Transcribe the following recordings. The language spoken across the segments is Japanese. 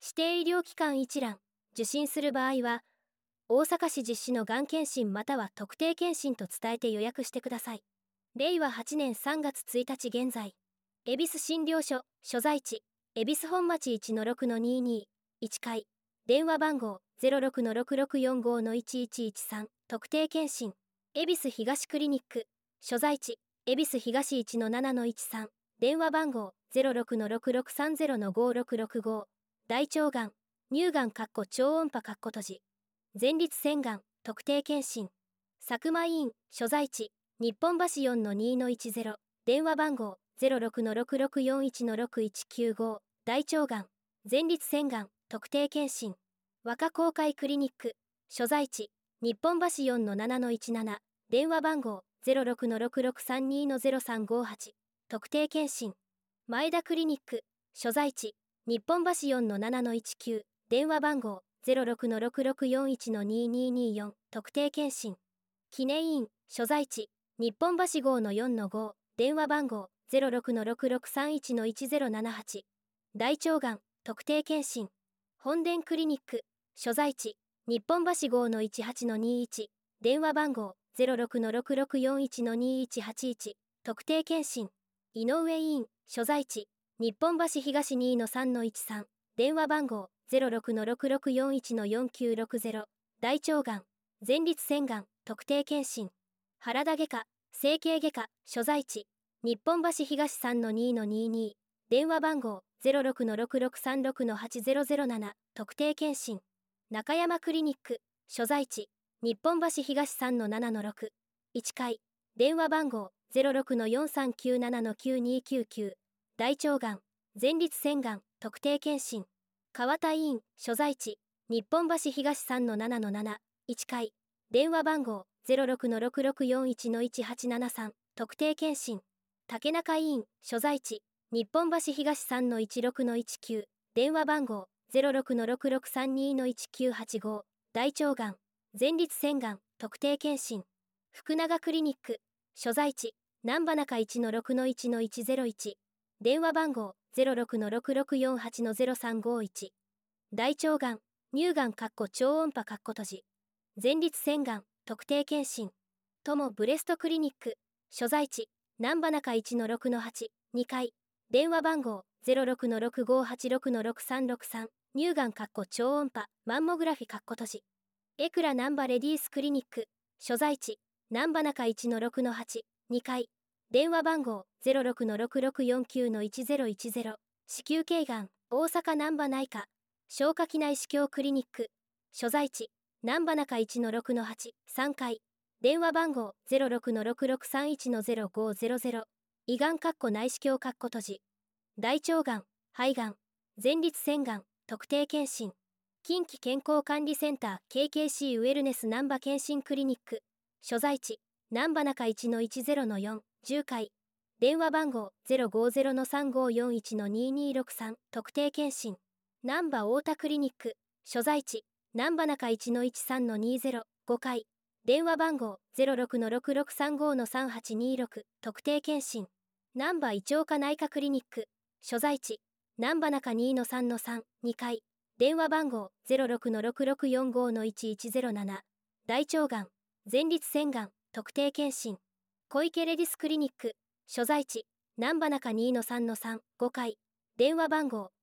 指定医療機関一覧、受診する場合は、大阪市実施のがん検診または特定検診と伝えて予約してください。令和8年3月1日現在、恵比寿診療所、所在地、恵比寿本町 1-6-22、1階、電話番号 06-6645-1113、特定検診、恵比寿東クリニック、所在地、恵比寿東 1-7-13、電話番号 06-6630-5665、大腸がん、乳がん超音波閉じ、前立腺がん、特定検診、佐久間医院、所在地、日本橋 4-2-10、電話番号 06-6641-6195、大腸がん、前立腺がん、特定検診、若公会クリニック、所在地、日本橋 4-7-17、電話番号 06-6632-0358、特定検診、前田クリニック、所在地、日本橋 4-7-19、電話番号 06-6641-2224、特定検診、記念院、所在地、日本橋 5-4-5、電話番号 06-6631-1078、大腸がん、特定検診、本田クリニック、所在地、日本橋 5-18-21、電話番号 06-6641-2181、特定検診、井上医院、所在地、日本橋東 2-3-13、電話番号 06-6641-4960、大腸がん、前立腺がん、特定検診、原田外科、整形外科、所在地、日本橋東 3-2-22、電話番号 06-6636-8007、特定検診、中山クリニック、所在地、日本橋東 3-7-6、1階、電話番号 06-4397-9299、大腸がん、前立腺がん、特定検診、川田医院、所在地、日本橋東 3-7-7、1階、電話番号 06-6641-1873、特定検診、竹中医院、所在地、日本橋東 3-16-19、電話番号 06-6632-1985、大腸がん、前立腺がん、特定検診、福永クリニック、所在地、難波中 1-6-1-101、電話番号 06-6648-0351、大腸がん、乳がん超音波閉じ、前立腺がん、特定検診、友ブレストクリニック、所在地、難波中 1-6-8、2階、電話番号 06-6586-6363、乳がん超音波、マンモグラフィ閉じ、エクラ難波レディースクリニック、所在地、難波中 1-6-8、2階、電話番号 06-6649-1010、子宮頸がん、大阪難波内科、消化器内視鏡クリニック、所在地、難波中 1-6-8、3階、電話番号 06-6631-0500、胃がん内視鏡閉じ、大腸がん、肺がん、前立腺がん、特定検診、近畿健康管理センター KKC ウェルネス難波健診クリニック、所在地、難波中 1-10-4、10階、電話番号 050-3541-2263、特定検診、難波太田クリニック、所在地、難波中 1-13-20、5階、電話番号 06-6635-3826、特定検診、難波胃腸科内科クリニック、所在地、難波中 2-3-3、2階、電話番号 06-6645-1107、大腸がん、前立腺がん、特定検診、小池レディスクリニック、所在地、難波中 2-3-3、5階、電話番号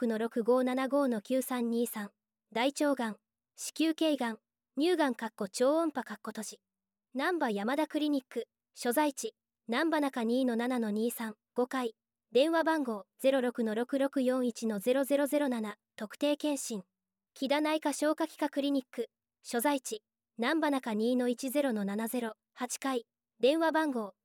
06-6575-9323、大腸がん、子宮頸がん、乳がん超音波閉じ、難波山田クリニック、所在地、難波中 2-7-23、5階、電話番号 06-6641-0007、特定検診、木田内科消化器科クリニック、所在地、難波中 2-10-70、8階、電話番号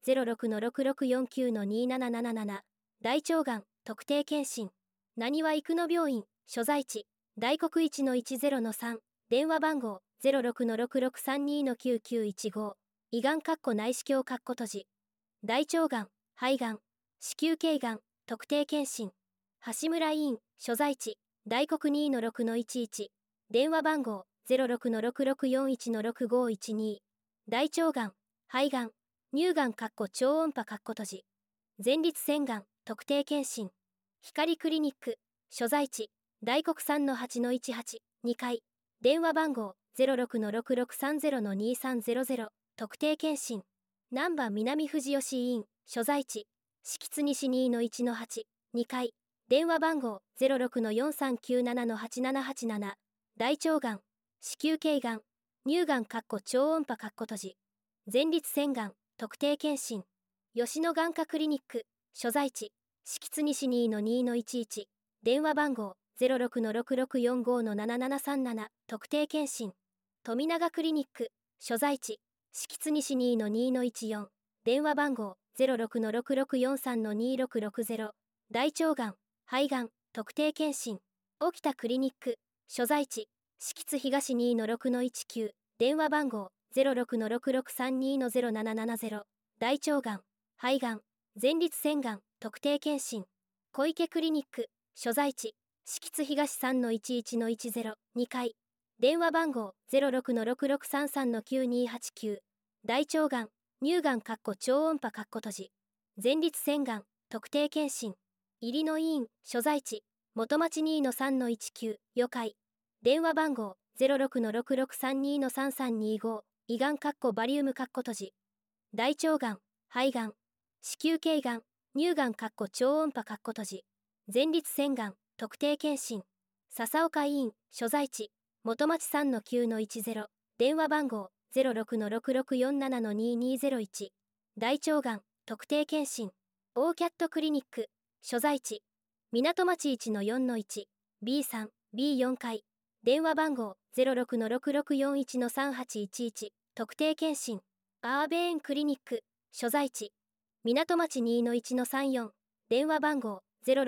06-6649-2777、大腸がん、特定検診、なにわ生野病院、所在地、大黒 1-10-3、電話番号 06-6632-9915、胃がん内視鏡閉じ、大腸がん、肺がん、子宮頸がん、特定検診、橋村医院、所在地、大黒 2-6-11、電話番号 06-6641-6512、大腸がん、肺がん、乳がん超音波閉じ、前立腺がん、特定検診、光クリニック、所在地、 大黒3-8-18、2階。電話番号 06-6630-2300、特定健診。難波南富士吉医院、所在地、敷津西2-1-8、2階。電話番号 06-4397-8787、大腸がん、子宮頸がん、乳がん超音波閉じ。前立腺がん、特定健診。吉野眼科クリニック、所在地、敷津西2-2-11、電話番号 06-6645-7737、特定健診。富永クリニック、所在地、敷津西2-2-14、電話番号 06-6643-2660、大腸がん、肺がん、特定健診。沖田クリニック、所在地、敷津東2-6-19、電話番号 06-6632-0770、大腸がん、肺がん、前立腺がん、特定健診。小池クリニック、所在地、敷津東3-11-10、2階。電話番号 06-6633-9289、大腸がん、乳がん超音波閉じ。前立腺がん、特定健診。入野医院、所在地、元町2-3-19、余階。電話番号 06-6632-3325、胃がんバリウム閉じ。大腸がん、肺がん、子宮頸がん、乳がん超音波閉じ。前立腺がん、特定健診。笹岡医院、所在地、元町3-9-10、電話番号 06-6647-2201、大腸がん、特定健診。オーキャットクリニック、所在地、港町1-4-1、B3、B4 階。電話番号 06-6641-3811、特定健診。アーベーンクリニック、所在地、港町2-1-34、電話番号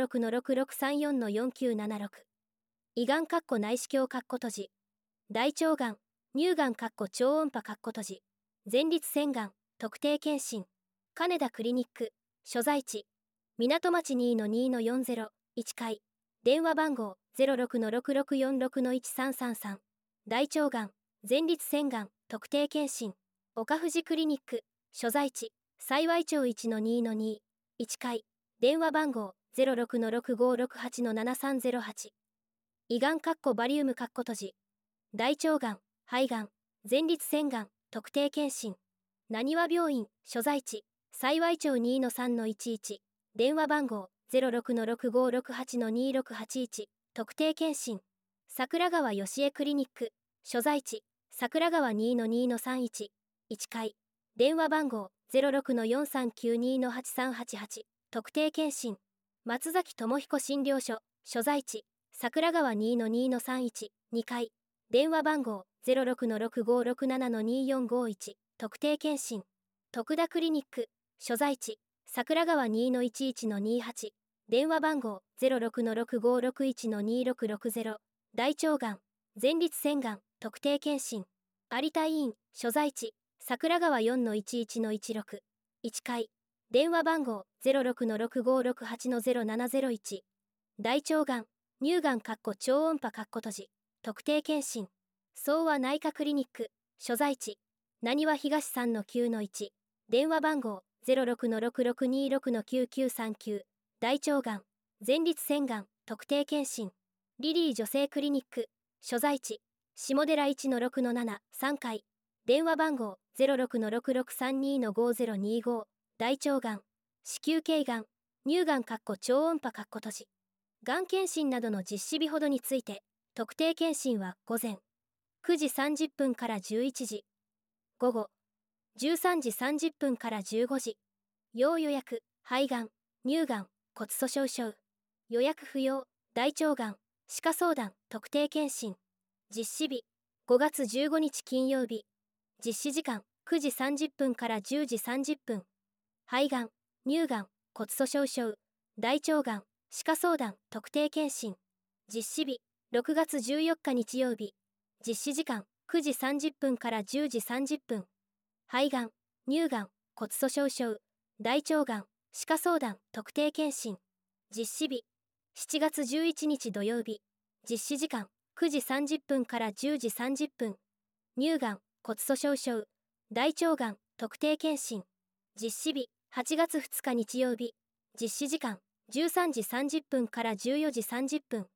06-6634-4976。胃がん内視鏡閉じ。大腸がん、乳がん超音波閉じ。前立腺がん、特定健診。金田クリニック、所在地、港町2-2-40、1階。電話番号 06-6646-1333。大腸がん、前立腺がん、特定健診。岡富士クリニック、所在地、幸町1-2-2、1階。電話番号 06-6568-7308。胃がんバリウム閉じ。大腸がん、肺がん、前立腺がん、特定健診。なにわ病院、所在地、幸町2-3-11。電話番号 06-6568-2681、特定健診。桜川芳恵クリニック、所在地、桜川2-2-31、1階。電話番号 06-4392-8388、特定健診。松崎智彦診療所、所在地、桜川2-2-31、2階。電話番号 06-6567-2451、特定健診。徳田クリニック、所在地、桜川2-11-28、電話番号 06-6561-2660、大腸がん、前立腺がん、特定健診。有田医院、所在地、桜川4-11-16、1階。電話番号 06-6568-0701、大腸がん、乳がん超音波閉じ。特定健診。総和内科クリニック、所在地、なにわ東3-9-1、電話番号 06-6626-9939、大腸がん、前立腺がん、特定健診。リリー女性クリニック、所在地、下寺1-6-7、3階。電話番号 06-6632-5025、大腸がん、子宮頸がん、乳がん超音波閉じ。がん検診などの実施日ほどについて、特定健診は午前9時30分から11時、午後13時30分から15時。要予約、肺がん、乳がん、骨粗しょう症。予約不要、大腸がん、歯科相談、特定健診。実施日、5月15日金曜日。実施時間、9時30分から10時30分。肺がん、乳がん、骨粗しょう症、大腸がん、歯科相談、特定健診。実施日、6月14日日曜日。実施時間、9時30分から10時30分。肺がん、乳がん、骨粗しょう症、大腸がん、歯科相談、特定健診。実施日、7月11日土曜日。実施時間、9時30分から10時30分。乳がん、骨粗しょう症、大腸がん、特定健診。実施日、8月2日日曜日。実施時間、13時30分から14時30分。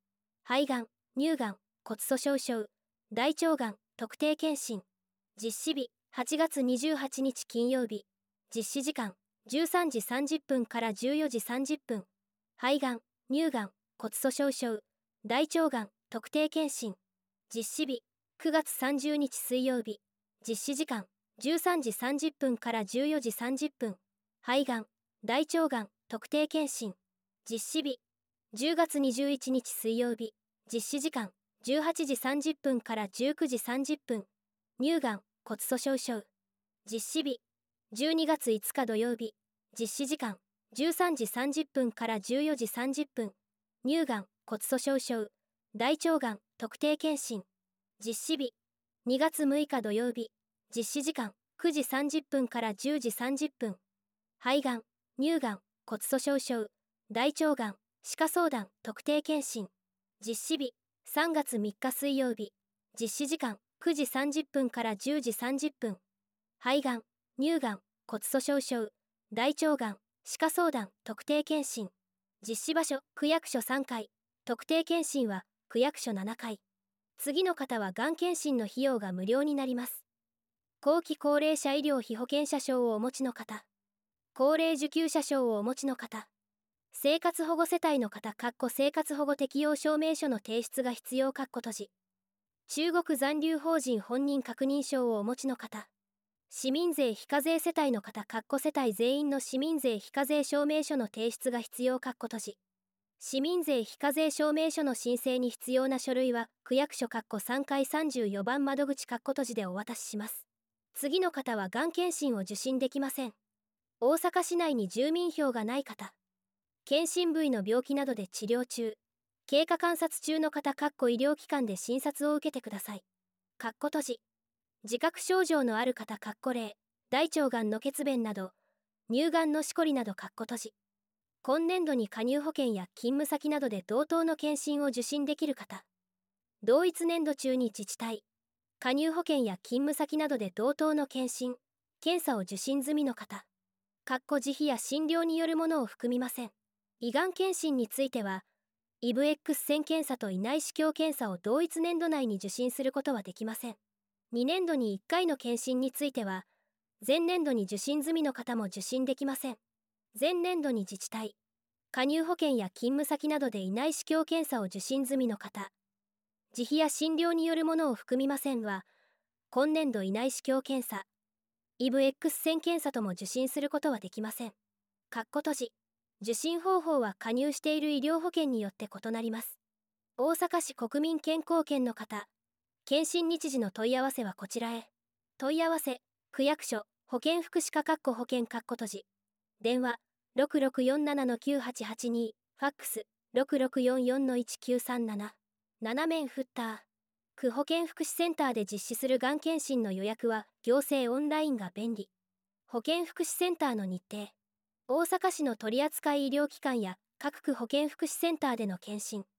肺がん、乳がん、骨粗しょう症、大腸がん、特定健診。実施日、8月28日金曜日。実施時間、13時30分から14時30分。肺がん、乳がん、骨粗しょう症、大腸がん、特定健診。実施日、9月30日水曜日。実施時間、13時30分から14時30分。肺がん、大腸がん、特定健診。実施日、10月21日水曜日。実施時間、18時30分から19時30分。乳がん、骨粗しょう症。実施日、12月5日土曜日。実施時間、13時30分から14時30分。乳がん、骨粗しょう症、大腸がん、特定健診。実施日、2月6日土曜日。実施時間、9時30分から10時30分。肺がん、乳がん、骨粗しょう症、大腸がん、歯科相談、特定健診。実施日、3月3日水曜日。実施時間、9時30分から10時30分。肺がん、乳がん、骨粗しょう症、大腸がん、歯科相談、特定健診。実施場所、区役所3回。特定健診は、区役所7回。次の方はがん検診の費用が無料になります。後期高齢者医療費保険者証をお持ちの方。高齢受給者証をお持ちの方。生活保護世帯の方生活保護適用証明書の提出が必要閉じ。中国残留邦人本人確認証をお持ちの方。市民税非課税世帯の方世帯全員の市民税非課税証明書の提出が必要閉じ。市民税非課税証明書の申請に必要な書類は区役所3階34番窓口閉じでお渡しします。次の方はがん検診を受診できません。大阪市内に住民票がない方。検診部位の病気などで治療中、経過観察中の方医療機関で診察を受けてください。閉じ。自覚症状のある方例、大腸がんの血便など、乳がんのしこりなど閉じ。今年度に加入保険や勤務先などで同等の検診を受診できる方。同一年度中に自治体、加入保険や勤務先などで同等の検診、検査を受診済みの方。自費や診療によるものを含みません。胃がん検診については、イブ X 線検査と胃内視鏡検査を同一年度内に受診することはできません。2年度に1回の検診については、前年度に受診済みの方も受診できません。前年度に自治体、加入保険や勤務先などで胃内視鏡検査を受診済みの方、自費や診療によるものを含みませんは、今年度胃内視鏡検査、イブ X 線検査とも受診することはできません。閉じ。受診方法は加入している医療保険によって異なります。大阪市国民健康険の方、検診日時の問い合わせはこちらへ。問い合わせ、区役所、保健福祉課保険閉じ。電話、6647-9882、ファックス、6644-1937。7面フッター。区保健福祉センターで実施するがん検診の予約は行政オンラインが便利。保健福祉センターの日程。大阪市の取扱医療機関や各区保健福祉センターでの検診。